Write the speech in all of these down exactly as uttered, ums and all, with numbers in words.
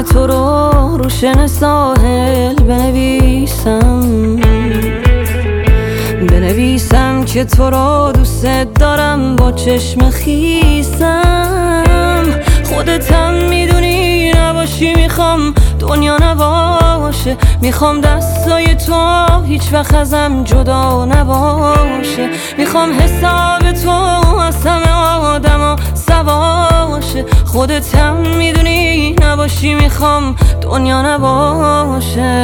تو رو رو شن ساحل بنویسم، بنویسم که تو رو دوست دارم با چشم خیسم. خودتم میدونی نباشی میخوام دنیا نباشه، میخوام دستای تو هیچ وقت ازم جدا نباشه، میخوام حساب تو از همه آدما سواشه. خودتم میدونی نباشی میخوام دنیا نباشه.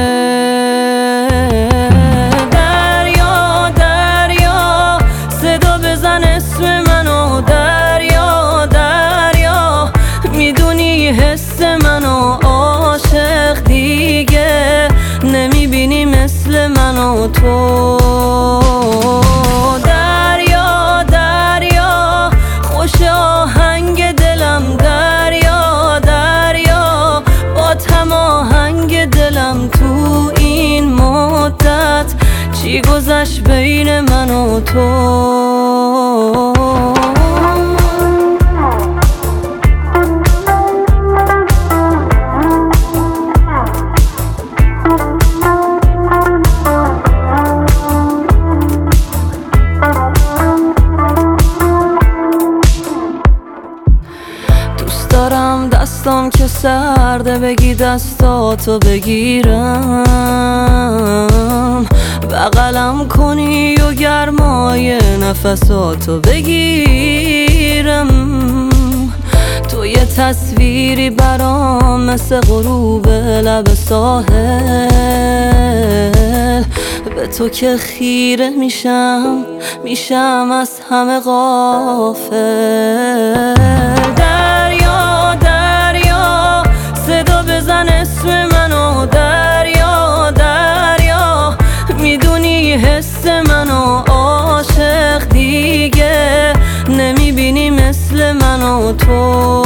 دریا دریا صدا بزن اسم منو، دریا دریا میدونی حس منو، عاشق دیگه نمیبینی مثل منو تو. دریا دریا خوش آهنگ دلم، دریا دریا با تماهنگ دلم. تو این مدت چی گذشت بین من و تو؟ دارم دستام که سرده بگی دستاتو بگیرم، بغلم کنی و گرمای نفساتو بگیرم. تو یه تصویری برام مثل غروب لب ساحل، به تو که خیره میشم میشم از همه غافل. دریا دریا صدا بزن اسم منو، دریا دریا میدونی حس منو، عاشق دیگه نمیبینی مثل منو تو.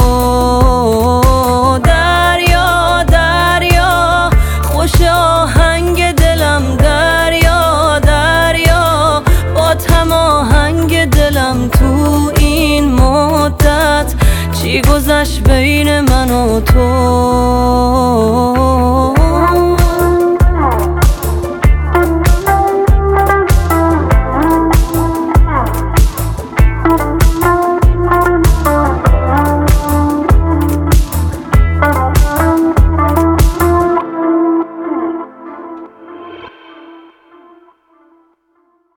دریا دریا خوش آهنگ دلم، دریا دریا با تماهنگ دلم. تو این مدت چی گذشت بین من و تو؟